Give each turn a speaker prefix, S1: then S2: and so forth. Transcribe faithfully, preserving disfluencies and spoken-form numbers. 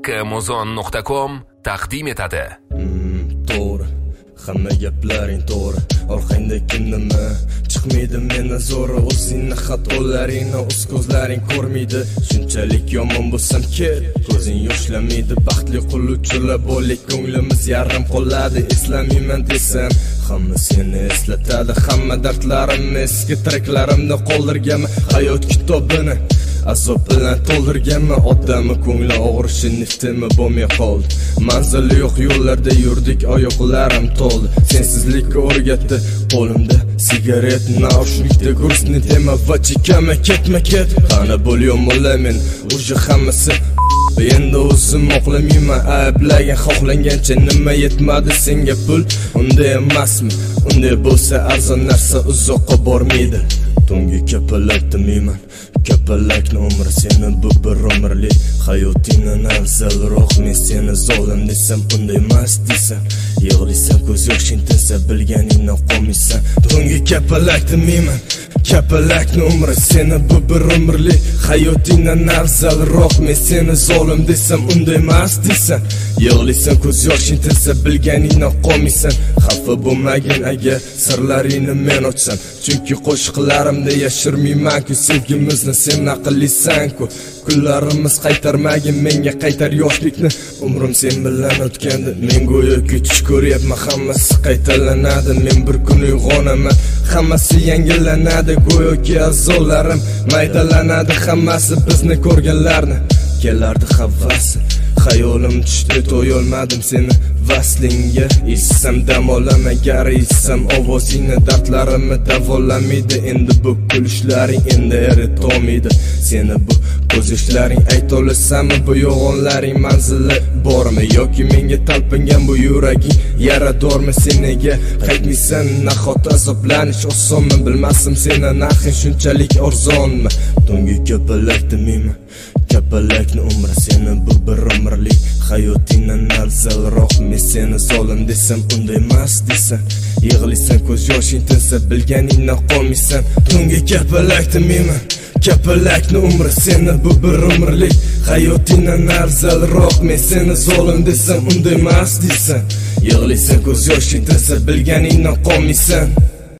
S1: Amazon nuqta com taqdim etadi.
S2: To'g'ri, hamma gaplaring to'g'ri. Orqangdagi nima chiqmaydi meni zo'ri. O'zingni xatolaringni o'z ko'zlaring ko'rmaydi. Shunchalik yomon bo'lsam ket, ko'zing yoshlamaydi. Baxtli qiluvchilar bo'lik, ko'nglimiz yarim qoladi. Eslamayman desam hamma seni eslatadi. Hamma dardlarim eski tiriklarimni qoldirganman. Hayot kitobini azob bilan to'ldirganman. Odamni ko'ngli og'rishi niftimi bo'lmay qoldi. Manzil yo'q yo'llarda yurdik, oyoqlarim to'ldi. Sensizlikka o'rgatdi qo'limda sigaret, naushnikda gursni tema va chekama ketma ket. Qani bo'lyapman men o'sha hammasi. Endi o'zim oqlamayman, ayblagan xohlagancha nima yetmadi senga pul. Unday emasmi? Unday bo'lsa arzon narsa uzoqqa bormaydi. Tungi kapalak demayman, kapalakni umri seni bu bir umrlik. Hayotingdan afzalroq men seni zolim desam, unday emas desam. Yig'laysan ko'z yoshing tinsa, bilganingdan qolmaysan. Tungi kapalak demayman, kapalakni umri seni bu bir umrlik. Hayotingdan afzalroq men seni zolim desam, unday emas desam. Yig'laysan ko'z yoshing tinsa, bilganingdan qolmaysan. Xafa bo'lmagin agar sirlaringni men ochsam, chunki qo'shiqlarimda yashirmayman-ku sevgimizni sen aqllisan-ku. Kunlarimiz qaytarmagin menga qaytar yoshlikni. Umrim sen bilan o'tgandi, men go'yoki tush ko'ryapman. Hammasi qaytalanadi, men bir kun uyg'onaman. Hammasi yangilanadi, go'yoki a'zolarim maydalanadi. Hammasi bizni ko'rganlarni kelardi havasi. Xayolim tushdi, to'yolmadim seni vaslingga. Eshitsam dam olaman, gar eshitsam ovozingni. Dardlarimni davolamaydi endi bu kulishlaring, endi eritolmaydi seni bu ko'z yoshlaring. Aytolasanmi bu yolg'onlaring manzili bormi, yoki menga talpingan bu yuraging yaradormi? Sen nega qaytmaysan? Nahot azoblanish osonmi? Bilmasdim seni narxing shunchalik arzonmi? Tungi kapalak demayman, kapalakni umri seni bu bir umrlik. Hayotingdan afzalroq men seni zolim desam, unday emas desam. Yig'laysan ko'z yoshing tinsa, bilganingdan qolmaysan. Tungi kapalak demayman, kapalakni umri seni bu bir umrlik. Hayotingdan afzalroq men seni zolim desam, unday emas desam. Yig'laysan ko'z yoshing tinsa, bilganingdan qolmaysan.